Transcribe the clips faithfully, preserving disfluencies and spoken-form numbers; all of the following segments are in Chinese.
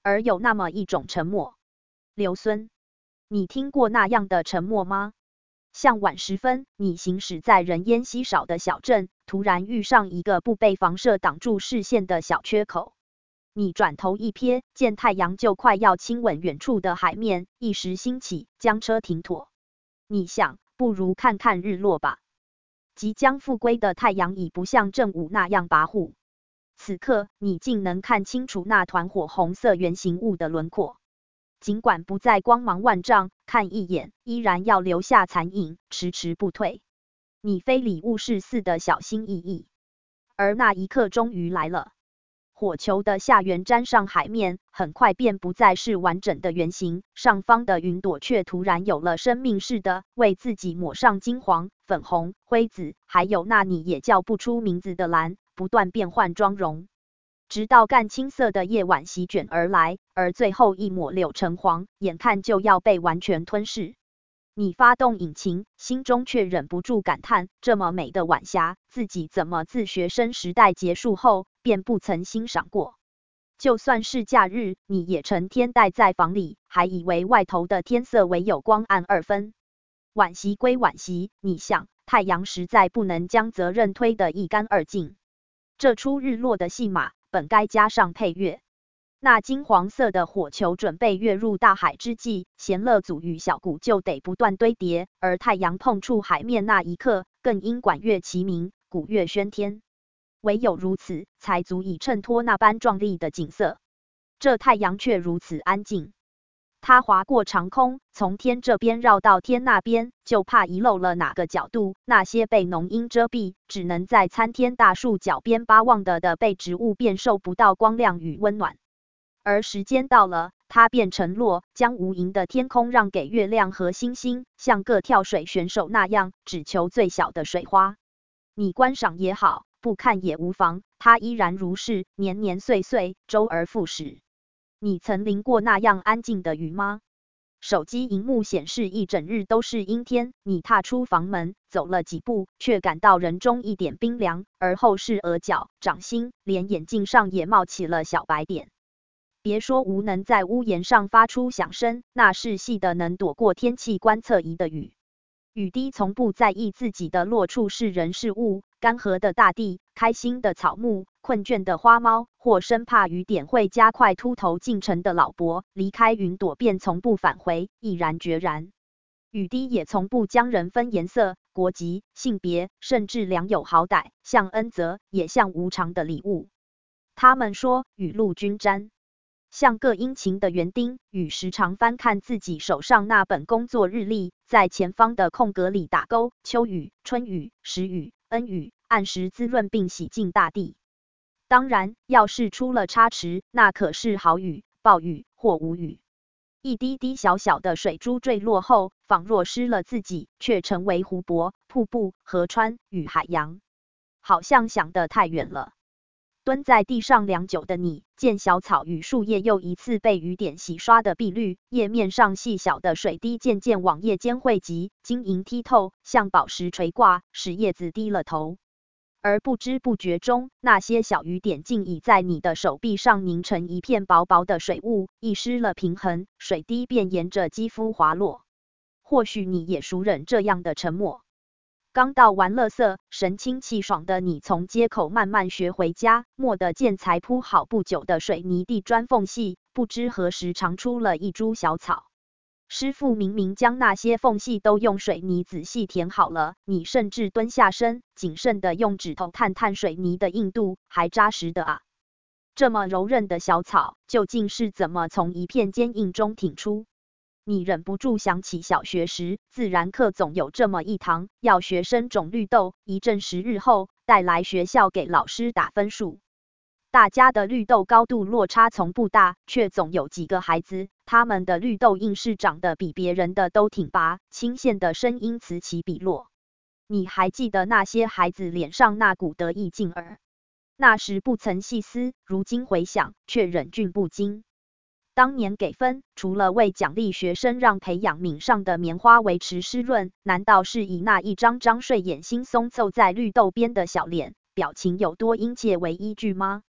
而有那么一种沉默。刘孙，你听过那样的沉默吗？向晚时分，你行驶在人烟稀少的小镇，突然遇上一个不被房舍挡住视线的小缺口。你转头一瞥，见太阳就快要亲吻远处的海面，一时兴起，将车停妥。你想，不如看看日落吧。即将复归的太阳已不像正午那样跋扈。此刻，你竟能看清楚那团火红色圆形物的轮廓。尽管不再光芒万丈，看一眼依然要留下残影，迟迟不退。你非礼勿视似的小心翼翼。而那一刻终于来了。火球的下缘沾上海面，很快便不再是完整的圆形，上方的云朵却突然有了生命似的，为自己抹上金黄、粉红、灰紫，还有那你也叫不出名字的蓝，不断变换妆容。直到干青色的夜晚席卷而来，而最后一抹柳橙黄，眼看就要被完全吞噬。你发动引擎，心中却忍不住感叹：这么美的晚霞，自己怎么自学生时代结束后便不曾欣赏过？就算是假日，你也成天待在房里，还以为外头的天色唯有光暗二分。惋惜归惋惜，你想，太阳实在不能将责任推得一干二净。这出日落的戏码本该加上配乐。那金黄色的火球准备跃入大海之际，弦乐组与小鼓就得不断堆叠，而太阳碰触海面那一刻，更因管乐齐鸣，鼓乐喧天。唯有如此，才足以衬托那般壮丽的景色。这太阳却如此安静。它划过长空，从天这边绕到天那边，就怕遗漏了哪个角度，那些被浓荫遮蔽，只能在参天大树脚边巴望的的被植物便受不到光亮与温暖。而时间到了，它便沉落，将无垠的天空让给月亮和星星，像个跳水选手那样，只求最小的水花。你观赏也好，不看也无妨，它依然如是，年年岁岁，周而复始。你曾淋过那样安静的雨吗？手机荧幕显示一整日都是阴天，你踏出房门，走了几步，却感到人中一点冰凉，而后是额角、掌心，连眼镜上也冒起了小白点。别说无能在屋檐上发出响声，那是细的能躲过天气观测仪的雨。雨滴从不在意自己的落处是人是物，干涸的大地，开心的草木，困倦的花猫，或生怕雨点会加快秃头进程的老伯，离开云朵便从不返回，毅然决然。雨滴也从不将人分颜色、国籍、性别，甚至良友好歹，像恩泽，也像无常的礼物。他们说，雨露均沾。像个殷勤的园丁，雨时常翻看自己手上那本工作日历，在前方的空格里打勾，秋雨、春雨、时雨、恩雨，按时滋润并洗净大地。当然，要是出了差池，那可是豪雨、暴雨或无雨。一滴滴小小的水珠坠落后，仿若湿了自己，却成为湖泊、瀑布、河川与海洋。好像想得太远了。蹲在地上良久的你，见小草与树叶又一次被雨点洗刷的碧绿，叶面上细小的水滴渐渐往叶间汇集，晶莹剔透，像宝石垂挂，使叶子低了头。而不知不觉中，那些小雨点竟已在你的手臂上凝成一片薄薄的水雾，一失了平衡，水滴便沿着肌肤滑落。或许你也熟忍这样的沉默。刚到完垃圾，神清气爽的你从街口慢慢学回家，蓦地见才铺好不久的水泥地砖缝隙，不知何时长出了一株小草。师傅明明将那些缝隙都用水泥仔细填好了，你甚至蹲下身，谨慎地用指头探探水泥的硬度，还扎实的啊！这么柔韧的小草，究竟是怎么从一片坚硬中挺出？你忍不住想起小学时，自然课总有这么一堂，要学生种绿豆，一阵十日后带来学校给老师打分数。大家的绿豆高度落差从不大，却总有几个孩子，他们的绿豆硬是长得比别人的都挺拔，清线的声音此起彼落。你还记得那些孩子脸上那股得意劲儿？那时不曾细思，如今回想，却忍俊不禁。当年给分，除了为奖励学生让培养皿上的棉花维持湿润，难道是以那一张张睡眼惺忪凑在绿豆边的小脸，表情有多殷切为依据吗？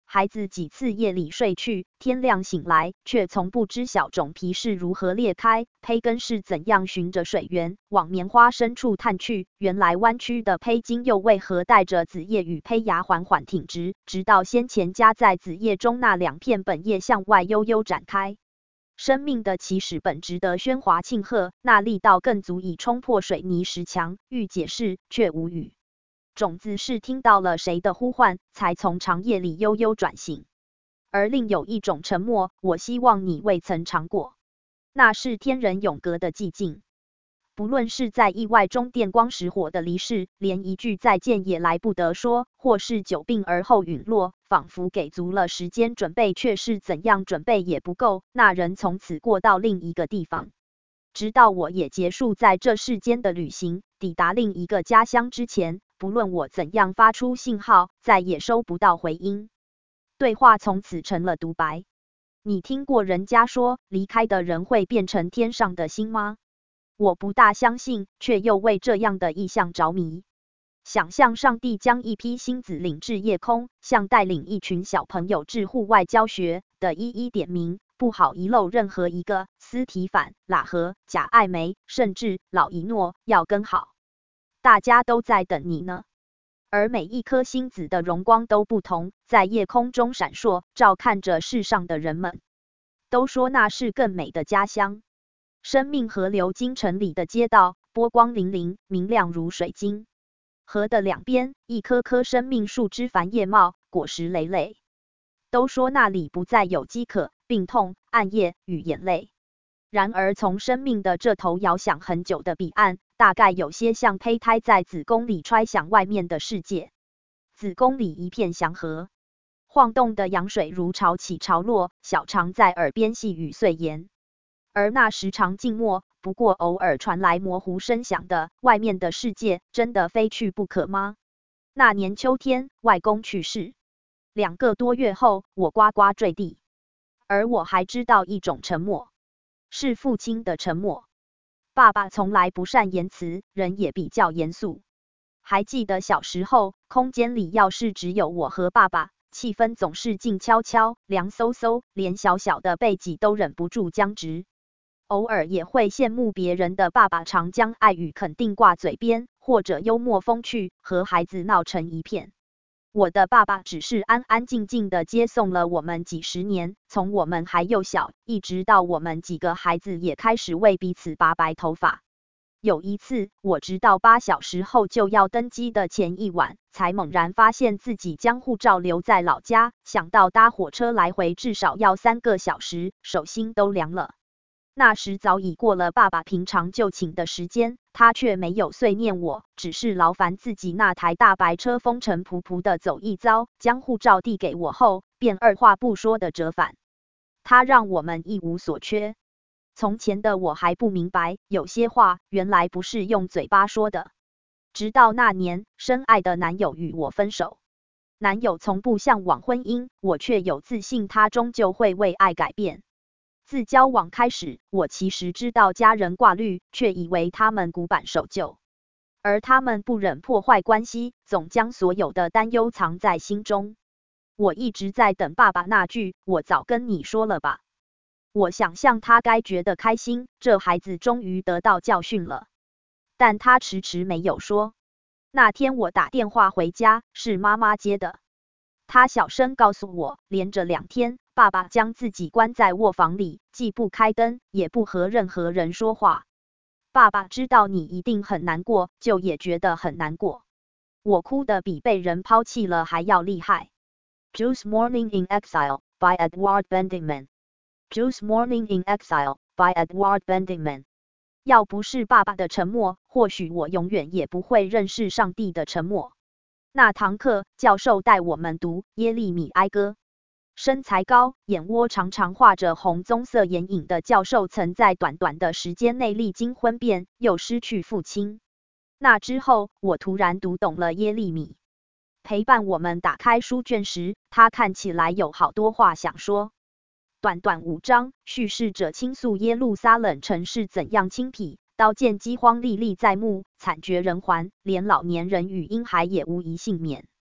孩子几次夜里睡去，天亮醒来，却从不知小种皮是如何裂开，胚根是怎样循着水源往棉花深处探去。原来弯曲的胚茎又为何带着子叶与胚芽缓缓挺直，直到先前夹在子叶中那两片本叶向外悠悠展开。生命的起始本值得喧哗庆贺，那力道更足以冲破水泥石墙。欲解释，却无语。种子是听到了谁的呼唤，才从长夜里悠悠转醒。而另有一种沉默，我希望你未曾尝过，那是天人永隔的寂静。不论是在意外中电光石火的离世，连一句再见也来不得说，或是久病而后陨落，仿佛给足了时间准备，却是怎样准备也不够，那人从此过到另一个地方。直到我也结束在这世间的旅行，抵达另一个家乡之前，不论我怎样发出信号，再也收不到回音。对话从此成了独白。你听过人家说，离开的人会变成天上的星吗？我不大相信，却又为这样的意象着迷。想象上帝将一批星子领至夜空，像带领一群小朋友至户外教学的一一点名，不好遗漏任何一个。斯提凡、喇合、贾艾梅，甚至老一诺要跟好，大家都在等你呢。而每一颗星子的荣光都不同，在夜空中闪烁，照看着世上的人们。都说那是更美的家乡。生命河流经城里的街道，波光粼粼，明亮如水晶。河的两边，一棵棵生命树枝繁叶茂，果实累累。都说那里不再有饥渴、病痛、暗夜与眼泪。然而从生命的这头遥想很久的彼岸，大概有些像胚胎在子宫里揣想外面的世界。子宫里一片祥和，晃动的羊水如潮起潮落，小肠在耳边细语碎言。而那时常静默，不过偶尔传来模糊声响的外面的世界，真的非去不可吗？那年秋天，外公去世，两个多月后，我呱呱坠地。而我还知道一种沉默，是父亲的沉默。爸爸从来不善言辞，人也比较严肃。还记得小时候，空间里要是只有我和爸爸，气氛总是静悄悄、凉飕飕，连小小的背脊都忍不住僵直。偶尔也会羡慕别人的爸爸常将爱与肯定挂嘴边，或者幽默风趣，和孩子闹成一片。我的爸爸只是安安静静的接送了我们几十年，从我们还幼小，一直到我们几个孩子也开始为彼此拔白头发。有一次，我直到八小时后就要登机的前一晚，才猛然发现自己将护照留在老家，想到搭火车来回至少要三个小时，手心都凉了。那时早已过了爸爸平常就寝的时间，他却没有碎念我，只是劳烦自己那台大白车风尘仆仆的走一遭，将护照递给我后，便二话不说的折返。他让我们一无所缺。从前的我还不明白，有些话原来不是用嘴巴说的。直到那年，深爱的男友与我分手。男友从不向往婚姻，我却有自信他终究会为爱改变。自交往开始，我其实知道家人挂虑，却以为他们古板守旧，而他们不忍破坏关系，总将所有的担忧藏在心中。我一直在等爸爸那句“我早跟你说了吧”。我想象他该觉得开心，这孩子终于得到教训了。但他迟迟没有说。那天我打电话回家，是妈妈接的。他小声告诉我，连着两天，爸爸将自己关在卧房里，既不开灯，也不和任何人说话。爸爸知道你一定很难过，就也觉得很难过。我哭得比被人抛弃了还要厉害。Juice Morning in Exile by Edward Bendigman Juice Morning in Exile by Edward Bendigman 要不是爸爸的沉默，或许我永远也不会认识上帝的沉默。那堂课，教授带我们读耶利米哀歌。身材高，眼窝常常画着红棕色眼影的教授，曾在短短的时间内历经婚变，又失去父亲。那之后，我突然读懂了耶利米。陪伴我们打开书卷时，他看起来有好多话想说。短短五章，叙事者倾诉耶路撒冷城市怎样清痞。刀剑饥荒历历在目，惨绝人寰，连老年人与婴孩也无一幸免。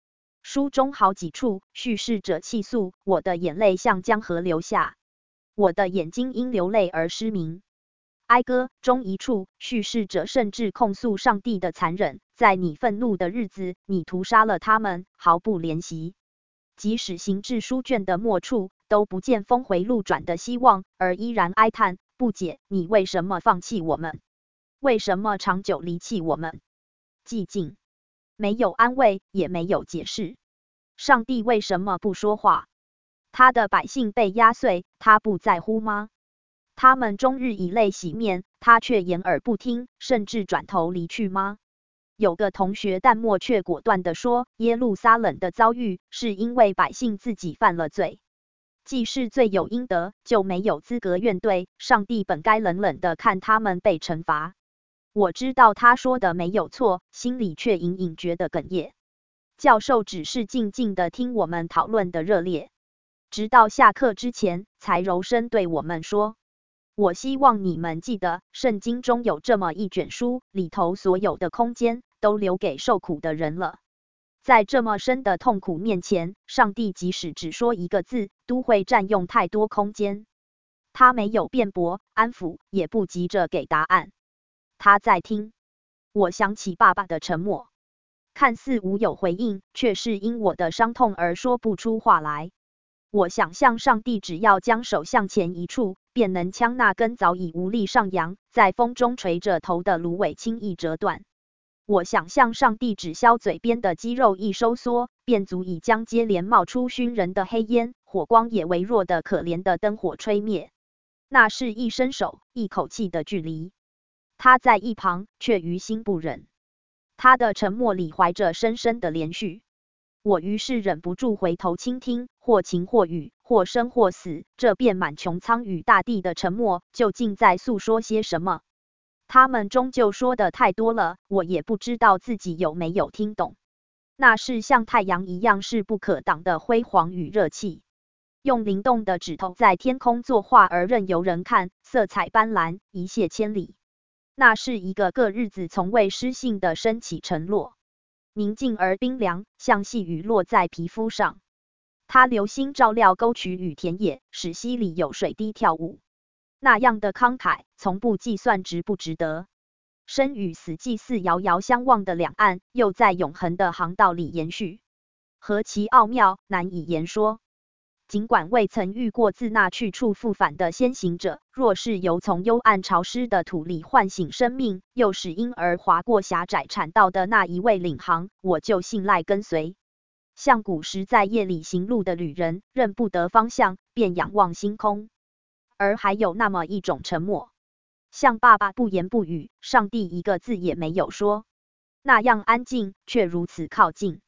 书中好几处，叙事者泣诉：我的眼泪像江河流下，我的眼睛因流泪而失明。哀歌中一处，叙事者甚至控诉上帝的残忍，在你愤怒的日子，你屠杀了他们，毫不怜惜。即使行至书卷的末处，都不见峰回路转的希望，而依然哀叹：不解，你为什么放弃我们？为什么长久离弃我们？寂静，没有安慰，也没有解释。上帝为什么不说话？他的百姓被压碎，他不在乎吗？他们终日以泪洗面，他却掩耳不听，甚至转头离去吗？有个同学淡漠却果断地说，耶路撒冷的遭遇是因为百姓自己犯了罪，既是罪有应得，就没有资格怨怼，上帝本该冷冷地看他们被惩罚。我知道他说的没有错，心里却隐隐觉得哽咽。教授只是静静地听我们讨论的热烈，直到下课之前，才柔声对我们说，我希望你们记得，圣经中有这么一卷书，里头所有的空间都留给受苦的人了。在这么深的痛苦面前，上帝即使只说一个字，都会占用太多空间。他没有辩驳、安抚，也不急着给答案。他在听。我想起爸爸的沉默，看似无有回应，却是因我的伤痛而说不出话来。我想象上帝只要将手向前一触，便能将那根早已无力上扬，在风中垂着头的芦苇轻易折断。我想象上帝只消嘴边的肌肉一收缩，便足以将接连冒出熏人的黑烟，火光也微弱的可怜的灯火吹灭。那是一伸手、一口气的距离。他在一旁，却于心不忍。他的沉默里怀着深深的连续。我于是忍不住回头倾听，或晴或雨，或生或死，这遍满穹苍与大地的沉默，究竟在诉说些什么？他们终究说的太多了，我也不知道自己有没有听懂。那是像太阳一样势不可挡的辉煌与热气，用灵动的指头在天空作画，而任由人看，色彩斑斓，一泻千里。那是一个个日子从未失信的升起沉落，宁静而冰凉，像细雨落在皮肤上。它流星照料沟渠与田野，使溪里有水滴跳舞。那样的慷慨，从不计算值不值得。生与死既似遥遥相望的两岸，又在永恒的航道里延续，何其奥妙，难以言说。尽管未曾遇过自那去处复返的先行者，若是由从幽暗潮湿的土里唤醒生命，又使婴儿划过狭窄产道的那一位领航，我就信赖跟随。像古时在夜里行路的旅人，认不得方向，便仰望星空。而还有那么一种沉默，像爸爸不言不语，上帝一个字也没有说，那样安静，却如此靠近。